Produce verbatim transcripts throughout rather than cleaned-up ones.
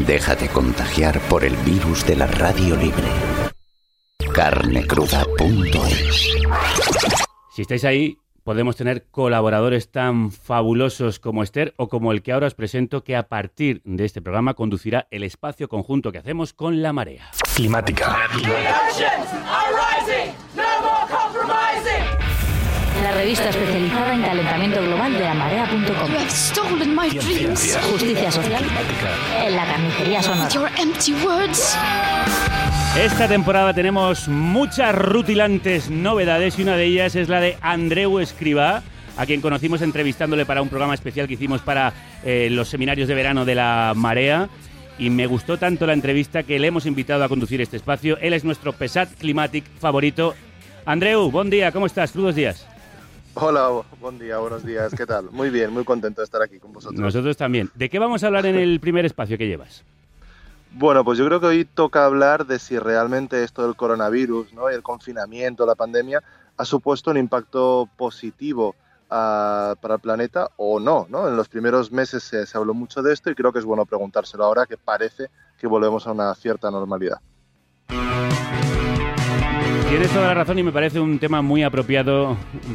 Déjate contagiar por el virus de la radio libre. carne cruda punto es. Si estáis ahí, podemos tener colaboradores tan fabulosos como Esther o como el que ahora os presento, que a partir de este programa conducirá el espacio conjunto que hacemos con La Marea. Climática. La revista especializada en calentamiento global de la marea punto com. Justicia social en la carnicería sonora. Esta temporada tenemos muchas rutilantes novedades y una de ellas es la de Andreu Escrivá, a quien conocimos entrevistándole para un programa especial que hicimos para eh, los seminarios de verano de La Marea. Y me gustó tanto la entrevista que le hemos invitado a conducir este espacio. Él es nuestro Pesat Climatic favorito. Andreu, buen día, ¿cómo estás? Crudos días. Hola, buen día, buenos días, ¿qué tal? Muy bien, muy contento de estar aquí con vosotros. Nosotros también. ¿De qué vamos a hablar en el primer espacio que llevas? Bueno, pues yo creo que hoy toca hablar de si realmente esto del coronavirus, ¿no?, y el confinamiento, la pandemia, ha supuesto un impacto positivo uh, para el planeta o no, ¿no? En los primeros meses se, se habló mucho de esto y creo que es bueno preguntárselo ahora que parece que volvemos a una cierta normalidad. Tienes toda la razón y me parece un tema muy apropiado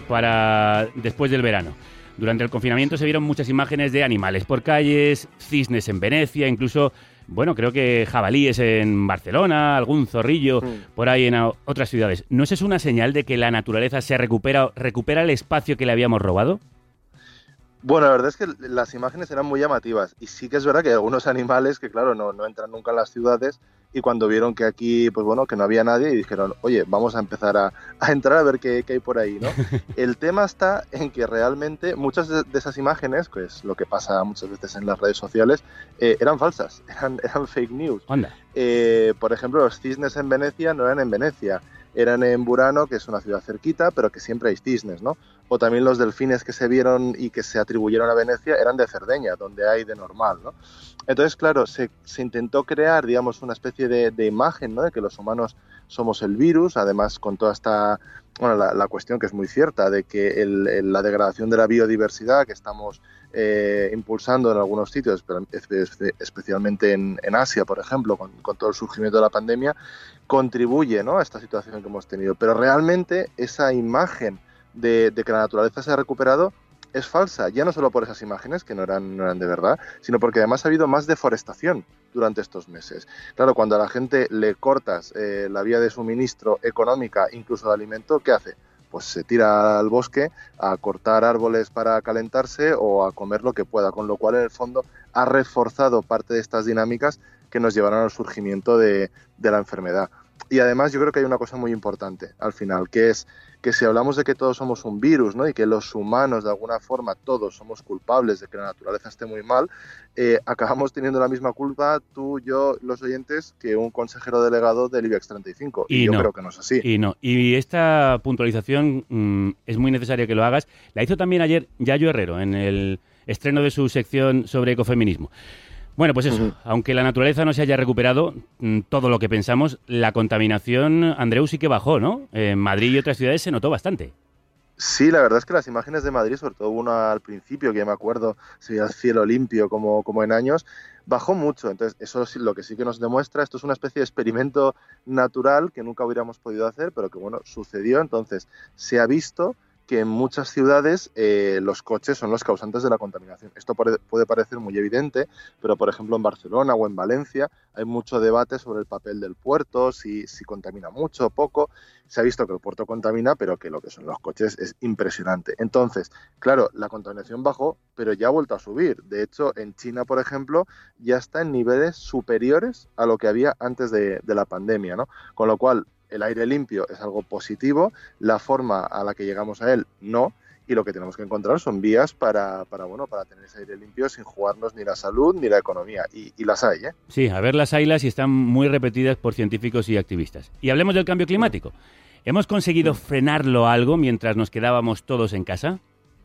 para después del verano. Durante el confinamiento se vieron muchas imágenes de animales por calles, cisnes en Venecia, incluso, bueno, creo que jabalíes en Barcelona, algún zorrillo mm. por ahí en otras ciudades. ¿No es eso una señal de que la naturaleza se recupera, recupera el espacio que le habíamos robado? Bueno, la verdad es que las imágenes eran muy llamativas y sí que es verdad que hay algunos animales que, claro, no, no entran nunca en las ciudades y cuando vieron que aquí, pues bueno, que no había nadie y dijeron, oye, vamos a empezar a, a entrar a ver qué, qué hay por ahí, ¿no? El tema está en que realmente muchas de, de esas imágenes, que es lo que pasa muchas veces en las redes sociales, eh, eran falsas, eran, eran fake news. Anda. Eh, por ejemplo, los cisnes en Venecia no eran en Venecia, eran en Burano, que es una ciudad cerquita, pero que siempre hay cisnes, ¿no? O también los delfines que se vieron y que se atribuyeron a Venecia eran de Cerdeña, donde hay de normal, ¿no? Entonces, claro, se, se intentó crear, digamos, una especie de, de imagen, ¿no?, de que los humanos somos el virus, además con toda esta, bueno, la, la cuestión que es muy cierta, de que el, el, la degradación de la biodiversidad que estamos eh, impulsando en algunos sitios, especialmente en, en Asia, por ejemplo, con, con todo el surgimiento de la pandemia, contribuye, ¿no?, a esta situación que hemos tenido. Pero realmente esa imagen de, de que la naturaleza se ha recuperado es falsa, ya no solo por esas imágenes, que no eran, no eran de verdad, sino porque además ha habido más deforestación durante estos meses. Claro, cuando a la gente le cortas eh, la vía de suministro económica, incluso de alimento, ¿qué hace? Pues se tira al bosque a cortar árboles para calentarse o a comer lo que pueda, con lo cual en el fondo ha reforzado parte de estas dinámicas que nos llevaron al surgimiento de, de la enfermedad. Y además yo creo que hay una cosa muy importante al final, que es que si hablamos de que todos somos un virus, ¿no?, y que los humanos de alguna forma todos somos culpables de que la naturaleza esté muy mal, eh, acabamos teniendo la misma culpa tú, yo, los oyentes, que un consejero delegado del IBEX treinta y cinco. Y, y yo no, creo que no es así. Y no. Y esta puntualización mmm, es muy necesaria que lo hagas. La hizo también ayer Yayo Herrero en el estreno de su sección sobre ecofeminismo. Bueno, pues eso, uh-huh. Aunque la naturaleza no se haya recuperado mmm, todo lo que pensamos, la contaminación, Andreu, sí que bajó, ¿no? En Madrid y otras ciudades se notó bastante. Sí, la verdad es que las imágenes de Madrid, sobre todo una al principio, que ya me acuerdo, se veía el cielo limpio como, como en años, bajó mucho. Entonces, eso es lo que sí que nos demuestra. Esto es una especie de experimento natural que nunca hubiéramos podido hacer, pero que, bueno, sucedió. Entonces, se ha visto que en muchas ciudades eh, los coches son los causantes de la contaminación. Esto puede, puede parecer muy evidente, pero por ejemplo en Barcelona o en Valencia hay mucho debate sobre el papel del puerto, si, si contamina mucho o poco. Se ha visto que el puerto contamina, pero que lo que son los coches es impresionante. Entonces, claro, la contaminación bajó, pero ya ha vuelto a subir. De hecho, en China, por ejemplo, ya está en niveles superiores a lo que había antes de, de la pandemia, ¿no? Con lo cual, el aire limpio es algo positivo, la forma a la que llegamos a él no, y lo que tenemos que encontrar son vías para, para, bueno, para tener ese aire limpio sin jugarnos ni la salud ni la economía, y, y las hay, ¿eh? Sí, a ver, las haylas y están muy repetidas por científicos y activistas. Y hablemos del cambio climático. ¿Hemos conseguido frenarlo algo mientras nos quedábamos todos en casa?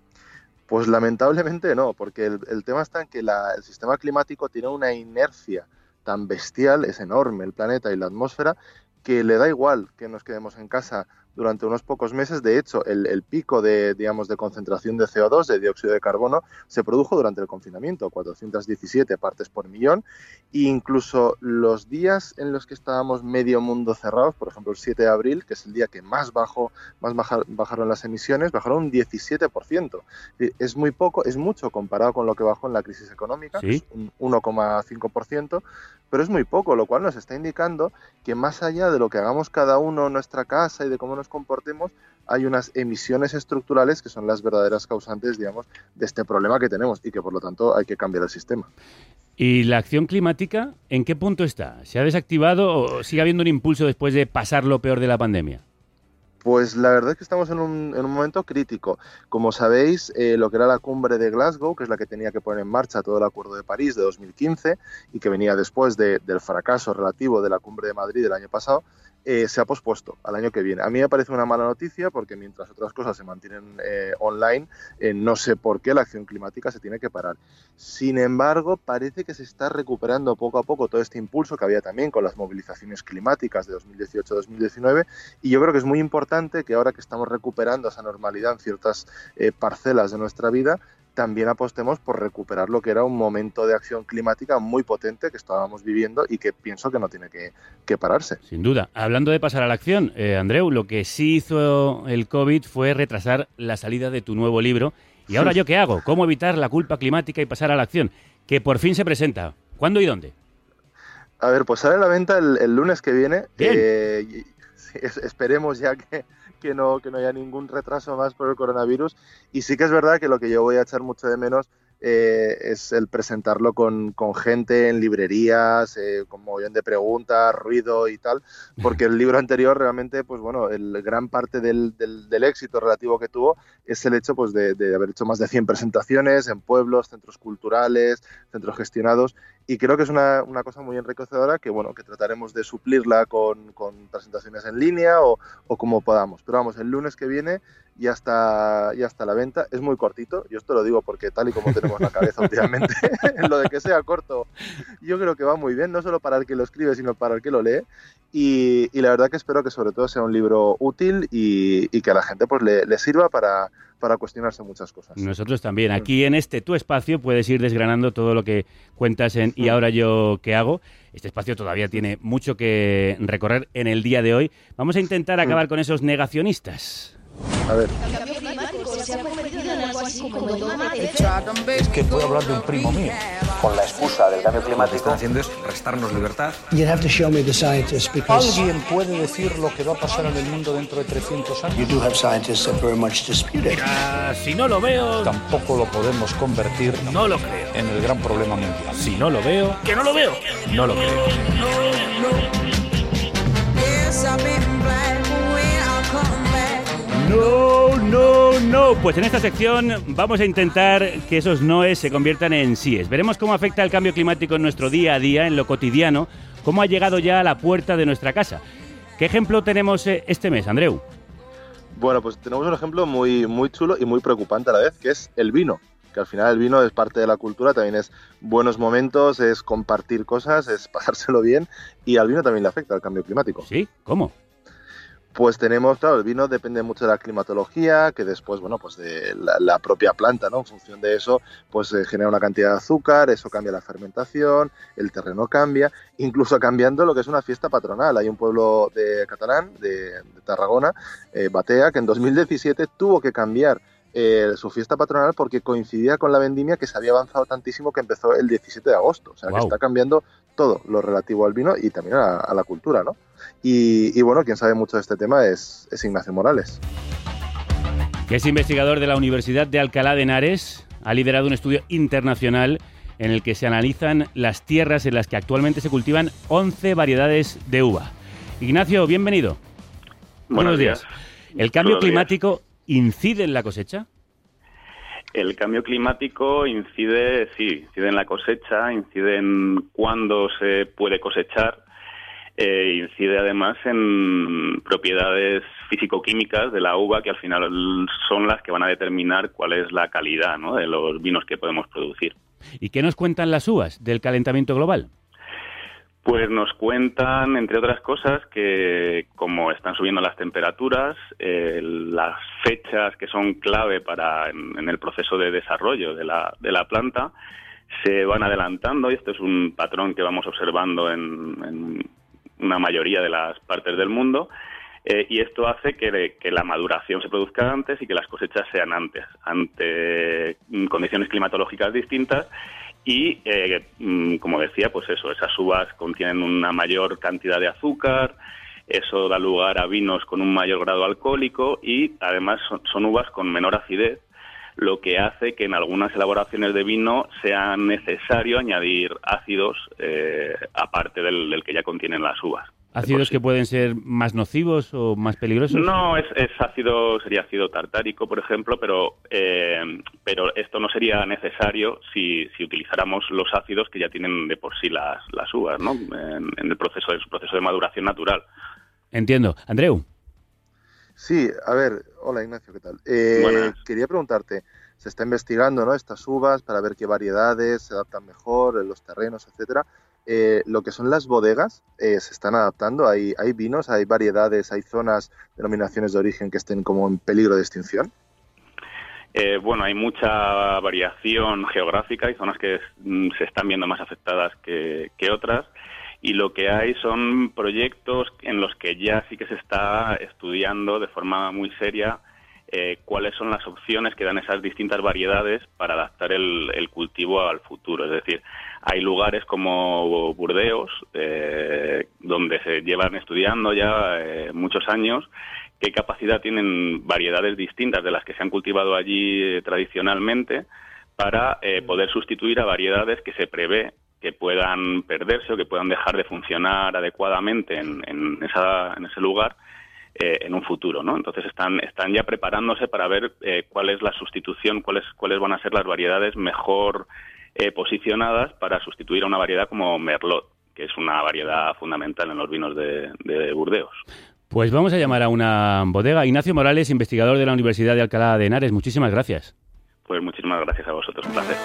Pues lamentablemente no, porque el, el tema está en que la, el sistema climático tiene una inercia tan bestial, es enorme el planeta y la atmósfera, que le da igual que nos quedemos en casa durante unos pocos meses. De hecho, el, el pico de, digamos, de concentración de C O dos, de dióxido de carbono, se produjo durante el confinamiento, cuatrocientas diecisiete partes por millón, e incluso los días en los que estábamos medio mundo cerrados, por ejemplo el siete de abril, que es el día que más bajó, más baja, bajaron las emisiones, bajaron un diecisiete por ciento. Es muy poco, es mucho comparado con lo que bajó en la crisis económica, ¿sí? Que es un uno coma cinco por ciento, pero es muy poco, lo cual nos está indicando que más allá de lo que hagamos cada uno en nuestra casa y de cómo nos comportemos, hay unas emisiones estructurales que son las verdaderas causantes, digamos, de este problema que tenemos y que por lo tanto hay que cambiar el sistema. ¿Y la acción climática en qué punto está? ¿Se ha desactivado o sigue habiendo un impulso después de pasar lo peor de la pandemia? Pues la verdad es que estamos en un, en un momento crítico. Como sabéis, eh, lo que era la cumbre de Glasgow, que es la que tenía que poner en marcha todo el Acuerdo de París de dos mil quince y que venía después de, del fracaso relativo de la cumbre de Madrid del año pasado, eh, se ha pospuesto al año que viene. A mí me parece una mala noticia porque mientras otras cosas se mantienen eh, online, eh, no sé por qué la acción climática se tiene que parar. Sin embargo, parece que se está recuperando poco a poco todo este impulso que había también con las movilizaciones climáticas de dos mil dieciocho a dos mil diecinueve, y yo creo que es muy importante que ahora que estamos recuperando esa normalidad en ciertas eh, parcelas de nuestra vida, también apostemos por recuperar lo que era un momento de acción climática muy potente que estábamos viviendo y que pienso que no tiene que, que pararse. Sin duda. Hablando de pasar a la acción, eh, Andreu, lo que sí hizo el COVID fue retrasar la salida de tu nuevo libro. ¿Y ahora yo qué hago? ¿Cómo evitar la culpa climática y pasar a la acción? Que por fin se presenta. ¿Cuándo y dónde? A ver, pues sale a la venta el, el lunes que viene. Bien. Eh, y, sí, es, esperemos ya que... Que no, que no haya ningún retraso más por el coronavirus. Y sí que es verdad que lo que yo voy a echar mucho de menos eh, es el presentarlo con, con gente en librerías, eh, con mogollón de preguntas, ruido y tal, porque el libro anterior realmente, pues bueno, el gran parte del, del, del éxito relativo que tuvo es el hecho pues de, de haber hecho más de cien presentaciones en pueblos, centros culturales, centros gestionados, y creo que es una, una cosa muy enriquecedora que, bueno, que trataremos de suplirla con, con presentaciones en línea o, o como podamos. Pero vamos, el lunes que viene ya está, ya está a la venta. Es muy cortito, yo esto lo digo porque tal y como tenemos la cabeza últimamente, en lo de que sea corto, yo creo que va muy bien, no solo para el que lo escribe, sino para el que lo lee. Y, y la verdad que espero que sobre todo sea un libro útil y, y que a la gente pues le, le sirva para, para cuestionarse muchas cosas. Nosotros también. Aquí en este Tu Espacio puedes ir desgranando todo lo que cuentas en ¿Y ahora yo qué hago? Este espacio todavía tiene mucho que recorrer en el día de hoy. Vamos a intentar acabar con esos negacionistas. A ver. Es que puedo hablar de un primo mío. Con la excusa del cambio climático. Lo que están haciendo es restarnos libertad. ¿Alguien puede decir lo que va a pasar en el mundo dentro de trescientos años? Mira, si no lo veo, Tampoco lo podemos convertir no lo creo. en el gran problema mundial. Si no lo veo, que no lo veo. No lo creo. No, no, no. Pues en esta sección vamos a intentar que esos noes se conviertan en síes. Veremos cómo afecta el cambio climático en nuestro día a día, en lo cotidiano, cómo ha llegado ya a la puerta de nuestra casa. ¿Qué ejemplo tenemos este mes, Andreu? Bueno, pues tenemos un ejemplo muy, muy chulo y muy preocupante a la vez, que es el vino. Que al final el vino es parte de la cultura, también es buenos momentos, es compartir cosas, es pasárselo bien, y al vino también le afecta el cambio climático. ¿Sí? ¿Cómo? Pues tenemos, claro, el vino depende mucho de la climatología, que después, bueno, pues de la, la propia planta, ¿no? En función de eso, pues se genera una cantidad de azúcar, eso cambia la fermentación, el terreno cambia, incluso cambiando lo que es una fiesta patronal. Hay un pueblo de catalán, de, de Tarragona, eh, Batea, que en dos mil diecisiete tuvo que cambiar Eh, su fiesta patronal porque coincidía con la vendimia que se había avanzado tantísimo que empezó el diecisiete de agosto. O sea, wow. Que está cambiando todo lo relativo al vino y también a, a la cultura, ¿no? Y, y bueno, quien sabe mucho de este tema es, es Ignacio Morales. Que es investigador de la Universidad de Alcalá de Henares, ha liderado un estudio internacional en el que se analizan las tierras en las que actualmente se cultivan once variedades de uva. Ignacio, bienvenido. Buenos, Buenos días. días. ¿El cambio Buenos climático días. incide en la cosecha? El cambio climático incide, sí, incide en la cosecha, incide en cuándo se puede cosechar, eh, incide además en propiedades físico-químicas de la uva que al final son las que van a determinar cuál es la calidad, ¿no?, de los vinos que podemos producir. ¿Y qué nos cuentan las uvas del calentamiento global? Pues nos cuentan, entre otras cosas, que como están subiendo las temperaturas, eh, las fechas que son clave para en, en el proceso de desarrollo de la, de la planta se van adelantando, y esto es un patrón que vamos observando en, en una mayoría de las partes del mundo, eh, y esto hace que, que la maduración se produzca antes y que las cosechas sean antes, ante condiciones climatológicas distintas. Y, eh, como decía, pues eso, esas uvas contienen una mayor cantidad de azúcar, eso da lugar a vinos con un mayor grado alcohólico y, además, son, son uvas con menor acidez, lo que hace que en algunas elaboraciones de vino sea necesario añadir ácidos eh, aparte del, del que ya contienen las uvas. ¿Ácidos sí. que pueden ser más nocivos o más peligrosos? No, es, es ácido, sería ácido tartárico, por ejemplo, pero eh, pero esto no sería necesario si, si utilizáramos los ácidos que ya tienen de por sí las, las uvas, ¿no? En, en el proceso, en su proceso de maduración natural. Entiendo. Andreu. Sí, a ver, hola Ignacio, ¿qué tal? Eh, quería preguntarte, se está investigando, ¿no?, estas uvas para ver qué variedades se adaptan mejor en los terrenos, etcétera. Eh, lo que son las bodegas, eh, se están adaptando, hay, hay vinos, hay variedades, hay zonas, denominaciones de origen que estén como en peligro de extinción. Eh, bueno, hay mucha variación geográfica, hay zonas que mm, se están viendo más afectadas que, que otras, y lo que hay son proyectos en los que ya sí que se está estudiando de forma muy seria eh, cuáles son las opciones que dan esas distintas variedades para adaptar el, el cultivo al futuro. Es decir, hay lugares como Burdeos, eh, donde se llevan estudiando ya eh, muchos años qué capacidad tienen variedades distintas de las que se han cultivado allí eh, tradicionalmente para eh, poder sustituir a variedades que se prevé que puedan perderse o que puedan dejar de funcionar adecuadamente en, en, esa, en ese lugar eh, en un futuro, ¿no? Entonces están, están ya preparándose para ver eh, cuál es la sustitución, cuáles, cuáles van a ser las variedades mejor eh, posicionadas para sustituir a una variedad como Merlot, que es una variedad fundamental en los vinos de, de Burdeos. Pues vamos a llamar a una bodega. Ignacio Morales, investigador de la Universidad de Alcalá de Henares, muchísimas gracias. Pues muchísimas gracias a vosotros, un placer.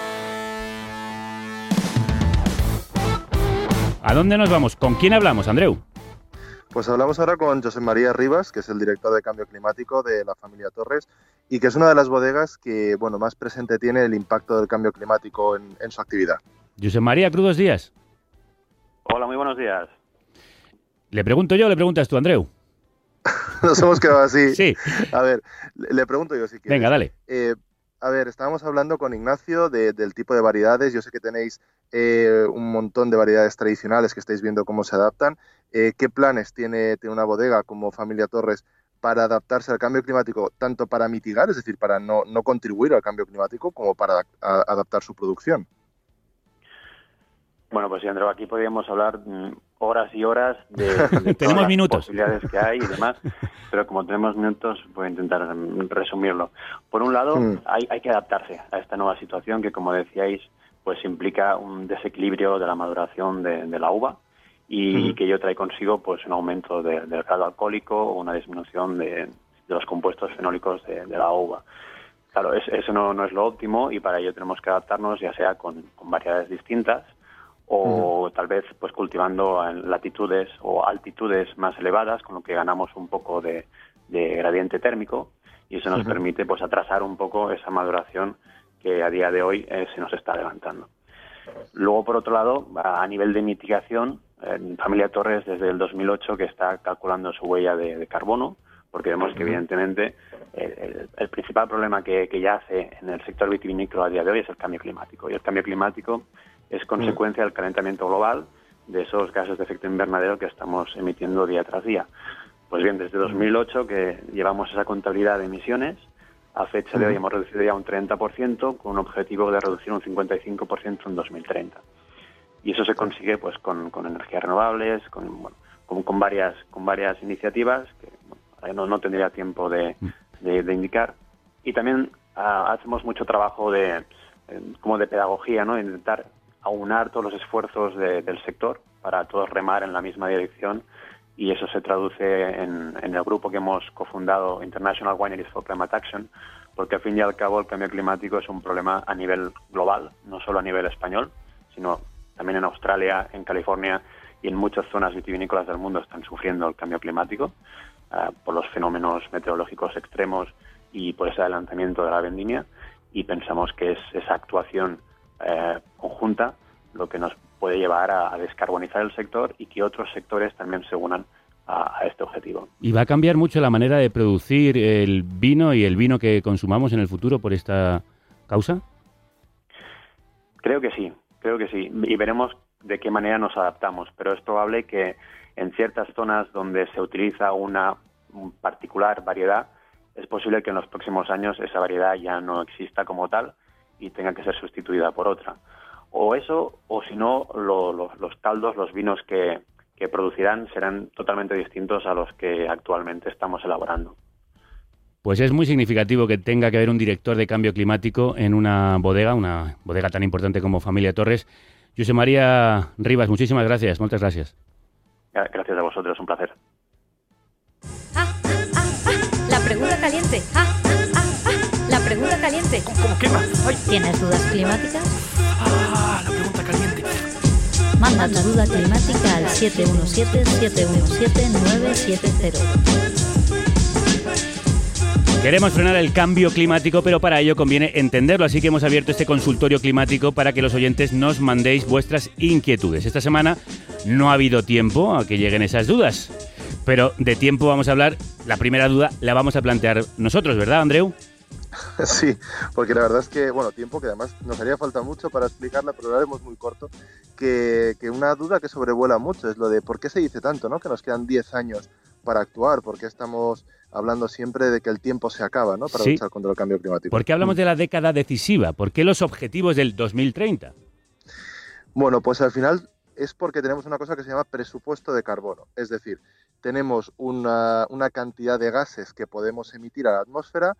¿A dónde nos vamos? ¿Con quién hablamos, Andreu? Pues hablamos ahora con José María Rivas, que es el director de Cambio Climático de la familia Torres y que es una de las bodegas que, bueno, más presente tiene el impacto del cambio climático en, en su actividad. José María, crudos días. Hola, muy buenos días. ¿Le pregunto yo o le preguntas tú, Andreu? Nos hemos quedado así. Sí. A ver, le, le pregunto yo si quieres. Venga, dale. Eh, a ver, estábamos hablando con Ignacio de, del tipo de variedades. Yo sé que tenéis eh, un montón de variedades tradicionales que estáis viendo cómo se adaptan. Eh, ¿Qué planes tiene, tiene una bodega como Familia Torres para adaptarse al cambio climático, tanto para mitigar, es decir, para no, no contribuir al cambio climático, como para a, adaptar su producción? Bueno, pues sí, Andreu, aquí podríamos hablar mm, horas y horas de, de tenemos las minutos. posibilidades que hay y demás, pero como tenemos minutos voy a intentar resumirlo. Por un lado, mm. hay, hay que adaptarse a esta nueva situación que, como decíais, pues implica un desequilibrio de la maduración de, de la uva y, mm. que ello trae consigo pues un aumento de, del grado alcohólico o una disminución de, de los compuestos fenólicos de, de la uva. Claro, es, eso no, no es lo óptimo y para ello tenemos que adaptarnos ya sea con, con variedades distintas o uh-huh. tal vez pues cultivando en latitudes o altitudes más elevadas, con lo que ganamos un poco de, de gradiente térmico y eso nos uh-huh. permite pues atrasar un poco esa maduración que a día de hoy eh, se nos está adelantando. Luego, por otro lado, a nivel de mitigación, eh, Familia Torres desde el dos mil ocho que está calculando su huella de, de carbono, porque vemos que evidentemente el, el, el principal problema que, que yace en el sector vitivinícola a día de hoy es el cambio climático, y el cambio climático es consecuencia del calentamiento global de esos gases de efecto invernadero que estamos emitiendo día tras día. Pues bien, desde dos mil ocho que llevamos esa contabilidad de emisiones, a fecha de hoy hemos reducido ya un treinta por ciento con un objetivo de reducir un cincuenta y cinco por ciento en dos mil treinta. Y eso se consigue pues con, con energías renovables, con, bueno, con, con, varias, con varias iniciativas que bueno, no, no tendría tiempo de, de, de indicar. Y también uh, hacemos mucho trabajo de, eh, como de pedagogía, ¿no? De intentar aunar todos los esfuerzos de, del sector para todos remar en la misma dirección, y eso se traduce en, en el grupo que hemos cofundado, International Wineries for Climate Action, porque al fin y al cabo el cambio climático es un problema a nivel global, no solo a nivel español, sino también en Australia, en California y en muchas zonas vitivinícolas del mundo están sufriendo el cambio climático uh, por los fenómenos meteorológicos extremos y por ese adelantamiento de la vendimia, y pensamos que es esa actuación eh, conjunta lo que nos puede llevar a, a descarbonizar el sector y que otros sectores también se unan a, a este objetivo. ¿Y va a cambiar mucho la manera de producir el vino y el vino que consumamos en el futuro por esta causa? Creo que sí, creo que sí, y veremos de qué manera nos adaptamos, pero es probable que en ciertas zonas donde se utiliza una particular variedad, es posible que en los próximos años esa variedad ya no exista como tal y tenga que ser sustituida por otra. O eso, o si no, lo, lo, los caldos, los vinos que, que producirán serán totalmente distintos a los que actualmente estamos elaborando. Pues es muy significativo que tenga que haber un director de cambio climático en una bodega, una bodega tan importante como Familia Torres. José María Rivas, muchísimas gracias, muchas gracias. Gracias a vosotros, un placer. Ah, ah, ah, la pregunta caliente. Ah, ah, ah, la pregunta caliente. ¿Cómo quema? Ay. ¿Tienes dudas climáticas? Ah, la pregunta caliente. Manda tu duda climática al siete uno siete, siete uno siete, nueve siete cero. Queremos frenar el cambio climático, pero para ello conviene entenderlo, así que hemos abierto este consultorio climático para que los oyentes nos mandéis vuestras inquietudes. Esta semana no ha habido tiempo a que lleguen esas dudas, pero de tiempo vamos a hablar. La primera duda la vamos a plantear nosotros, ¿verdad, Andreu? Sí, porque la verdad es que, bueno, tiempo que además nos haría falta mucho para explicarla, pero lo haremos muy corto, que, que una duda que sobrevuela mucho es lo de por qué se dice tanto, ¿no? Que nos quedan diez años para actuar, por qué estamos hablando siempre de que el tiempo se acaba, ¿no? Para sí. luchar contra el cambio climático. ¿Por qué hablamos de la década decisiva? ¿Por qué los objetivos del dos mil treinta? Bueno, pues al final es porque tenemos una cosa que se llama presupuesto de carbono, es decir, tenemos una, una cantidad de gases que podemos emitir a la atmósfera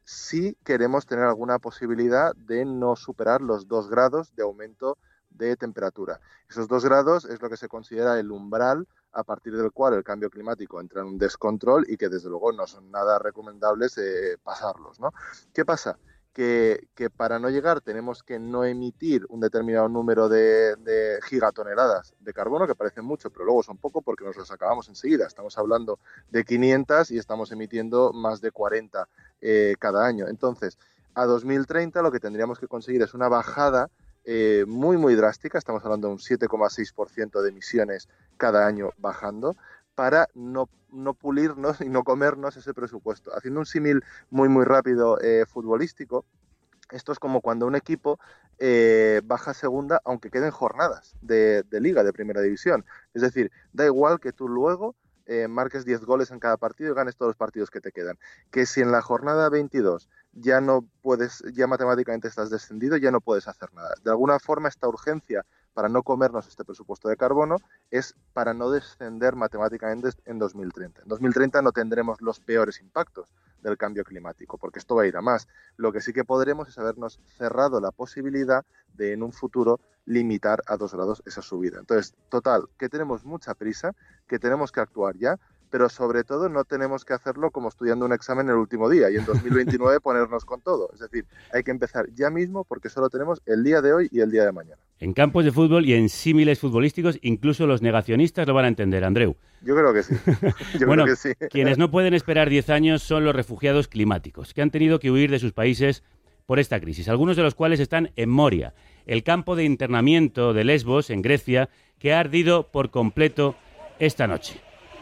si queremos tener alguna posibilidad de no superar los dos grados de aumento de temperatura. Esos dos grados es lo que se considera el umbral a partir del cual el cambio climático entra en un descontrol y que desde luego no son nada recomendables eh, pasarlos, ¿no? ¿Qué pasa? Que, que para no llegar tenemos que no emitir un determinado número de, de gigatoneladas de carbono, que parecen mucho, pero luego son poco porque nos los acabamos enseguida. Estamos hablando de quinientas y estamos emitiendo más de cuarenta eh, cada año. Entonces, a dos mil treinta lo que tendríamos que conseguir es una bajada eh, muy, muy drástica. Estamos hablando de un siete coma seis por ciento de emisiones cada año bajando, para no, no pulirnos y no comernos ese presupuesto. Haciendo un símil muy, muy rápido eh, futbolístico, esto es como cuando un equipo eh, baja a segunda, aunque queden jornadas de, de liga, de primera división. Es decir, da igual que tú luego eh, marques diez goles en cada partido y ganes todos los partidos que te quedan. Que si en la jornada veintidós ya no puedes, ya matemáticamente estás descendido, ya no puedes hacer nada. De alguna forma, esta urgencia para no comernos este presupuesto de carbono es para no descender matemáticamente en dos mil treinta. En dos mil treinta no tendremos los peores impactos del cambio climático, porque esto va a ir a más. Lo que sí que podremos es habernos cerrado la posibilidad de en un futuro limitar a dos grados esa subida. Entonces, total, que tenemos mucha prisa, que tenemos que actuar ya, pero sobre todo no tenemos que hacerlo como estudiando un examen el último día y en dos mil veintinueve ponernos con todo. Es decir, hay que empezar ya mismo porque solo tenemos el día de hoy y el día de mañana. En campos de fútbol y en símiles futbolísticos, incluso los negacionistas lo van a entender, Andreu. Yo creo que sí. Yo bueno, creo que sí. Quienes no pueden esperar diez años son los refugiados climáticos, que han tenido que huir de sus países por esta crisis, algunos de los cuales están en Moria, el campo de internamiento de Lesbos, en Grecia, que ha ardido por completo esta noche.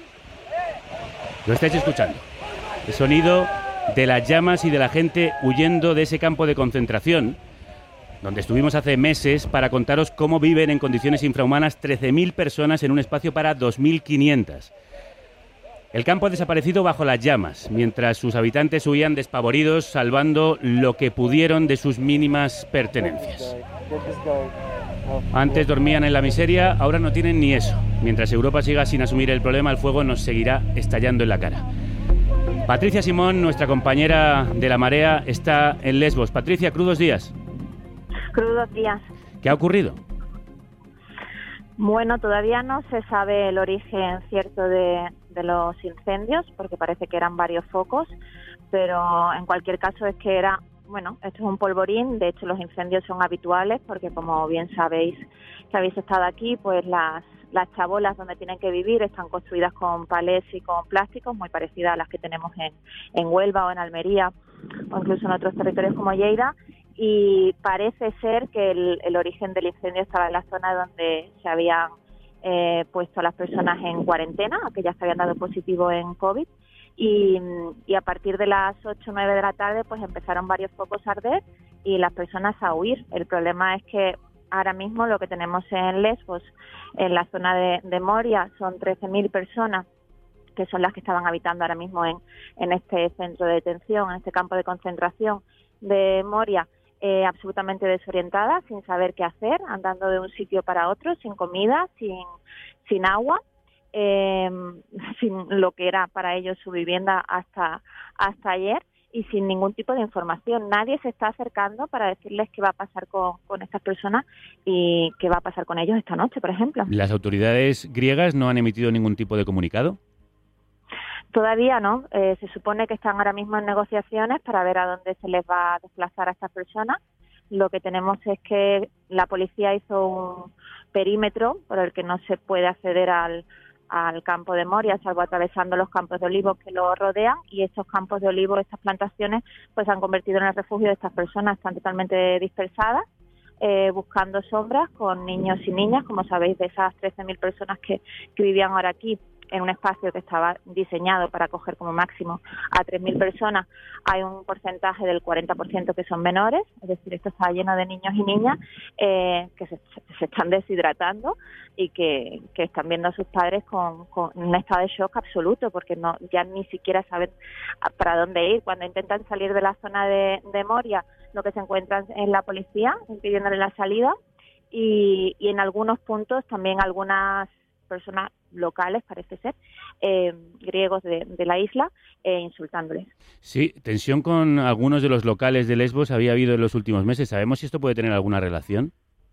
Lo estáis escuchando. El sonido de las llamas y de la gente huyendo de ese campo de concentración, donde estuvimos hace meses para contaros cómo viven en condiciones infrahumanas trece mil personas en un espacio para dos mil quinientas. El campo ha desaparecido bajo las llamas, mientras sus habitantes huían despavoridos, salvando lo que pudieron de sus mínimas pertenencias. Antes dormían en la miseria, ahora no tienen ni eso. Mientras Europa siga sin asumir el problema, el fuego nos seguirá estallando en la cara. Patricia Simón, nuestra compañera de La Marea, está en Lesbos. Patricia, crudos días. Crudos días. ¿Qué ha ocurrido? Bueno, todavía no se sabe el origen cierto de, de los incendios, porque parece que eran varios focos, pero en cualquier caso es que era bueno, esto es un polvorín. De hecho, los incendios son habituales porque, como bien sabéis, que habéis estado aquí, pues las las chabolas donde tienen que vivir están construidas con palés y con plásticos, muy parecidas a las que tenemos en, en Huelva o en Almería, o incluso en otros territorios como Lleida. Y parece ser que el, el origen del incendio estaba en la zona donde se habían eh, puesto a las personas en cuarentena, aquellas que habían dado positivo en COVID. Y, y a partir de las ocho o nueve de la tarde pues empezaron varios focos a arder y las personas a huir. El problema es que ahora mismo lo que tenemos en Lesbos, en la zona de, de Moria, son trece mil personas que son las que estaban habitando ahora mismo en, en este centro de detención, en este campo de concentración de Moria, eh, absolutamente desorientadas, sin saber qué hacer, andando de un sitio para otro, sin comida, sin, sin agua. Eh, sin lo que era para ellos su vivienda hasta hasta ayer y sin ningún tipo de información. Nadie se está acercando para decirles qué va a pasar con, con estas personas y qué va a pasar con ellos esta noche, por ejemplo. ¿Las autoridades griegas no han emitido ningún tipo de comunicado? Todavía no. Eh, se supone que están ahora mismo en negociaciones para ver a dónde se les va a desplazar a estas personas. Lo que tenemos es que la policía hizo un perímetro por el que no se puede acceder al al campo de Moria, salvo atravesando los campos de olivos que lo rodean, y estos campos de olivos, estas plantaciones, pues se han convertido en el refugio de estas personas. Están totalmente dispersadas, eh, buscando sombras con niños y niñas, como sabéis, de esas trece mil personas que, que vivían ahora aquí, en un espacio que estaba diseñado para acoger como máximo a tres mil personas. Hay un porcentaje del cuarenta por ciento que son menores, es decir, esto está lleno de niños y niñas eh, que se, se están deshidratando y que, que están viendo a sus padres con, con un estado de shock absoluto, porque no ya ni siquiera saben para dónde ir. Cuando intentan salir de la zona de, de Moria, lo que se encuentran es la policía impidiéndole la salida y, y en algunos puntos también algunas personas locales, parece ser, eh, griegos de, de la isla, eh, insultándoles. Sí, tensión con algunos de los locales de Lesbos había habido en los últimos meses. ¿Sabemos si esto puede tener alguna relación?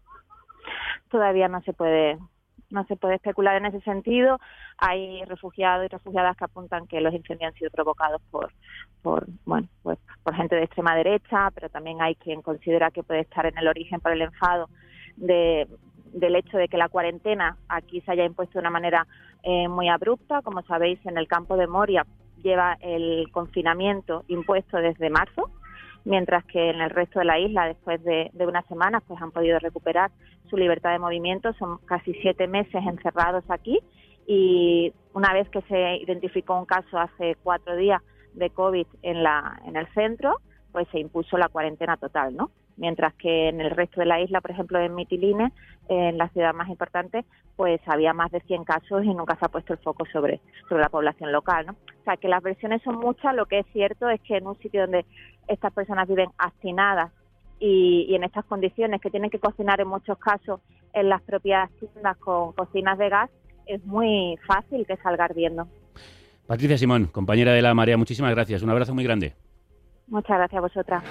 Todavía no se puede no se puede especular en ese sentido. Hay refugiados y refugiadas que apuntan que los incendios han sido provocados por por bueno pues por gente de extrema derecha, pero también hay quien considera que puede estar en el origen por el enfado de del hecho de que la cuarentena aquí se haya impuesto de una manera eh, muy abrupta. Como sabéis, en el campo de Moria lleva el confinamiento impuesto desde marzo, mientras que en el resto de la isla, después de, de unas semanas, pues han podido recuperar su libertad de movimiento. Son casi siete meses encerrados aquí y una vez que se identificó un caso hace cuatro días de COVID en, la, en el centro, pues se impuso la cuarentena total, ¿no? Mientras que en el resto de la isla, por ejemplo en Mytilene, en la ciudad más importante, pues había más de cien casos y nunca se ha puesto el foco sobre, sobre la población local, ¿no? O sea, que las versiones son muchas. Lo que es cierto es que en un sitio donde estas personas viven hacinadas y, y en estas condiciones, que tienen que cocinar en muchos casos en las propias tiendas con cocinas de gas, es muy fácil que salga ardiendo. Patricia Simón, compañera de La Marea, muchísimas gracias. Un abrazo muy grande. Muchas gracias a vosotras.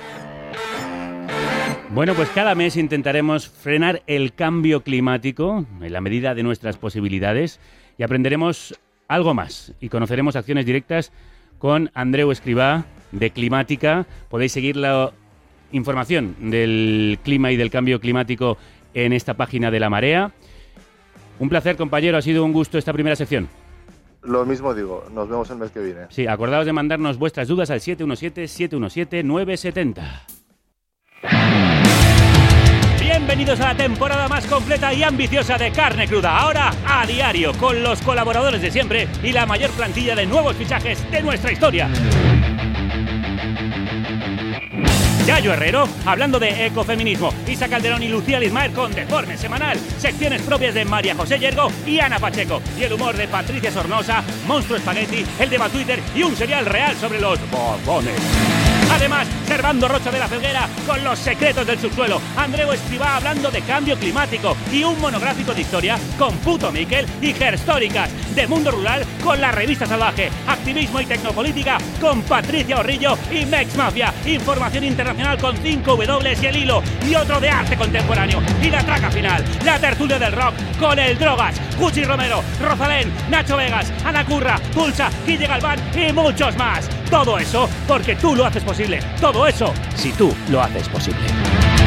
Bueno, pues cada mes intentaremos frenar el cambio climático en la medida de nuestras posibilidades y aprenderemos algo más y conoceremos acciones directas con Andreu Escrivá de Climática. Podéis seguir la información del clima y del cambio climático en esta página de La Marea. Un placer, compañero, ha sido un gusto esta primera sección. Lo mismo digo, nos vemos el mes que viene. Sí, acordaos de mandarnos vuestras dudas al siete uno siete, siete uno siete, nueve siete cero. Bienvenidos a la temporada más completa y ambiciosa de Carne Cruda. Ahora a diario, con los colaboradores de siempre y la mayor plantilla de nuevos fichajes de nuestra historia. Yayo Herrero, hablando de ecofeminismo. Isa Calderón y Lucía Lismaer con Deforme Semanal. Secciones propias de María José Yergo y Ana Pacheco. Y el humor de Patricia Sornosa, Monstruo Espagueti, el de Twitter y un serial real sobre los borbones. Además, Servando Rocha de la Felguera con los secretos del subsuelo. Andreu Escrivá hablando de cambio climático. Y un monográfico de historia con Puto Miquel y Gerstóricas. De Mundo Rural con La Revista Salvaje. Activismo y tecnopolítica con Patricia Orrillo y Mex Mafia. Información internacional con cinco W y El Hilo. Y otro de arte contemporáneo. Y la traca final, la tertulia del rock con El Drogas, Cuchi Romero, Rosalén, Nacho Vegas, Ana Curra, Pulsa, Guille Galván y muchos más. Todo eso porque tú lo haces posible. Todo eso si tú lo haces posible.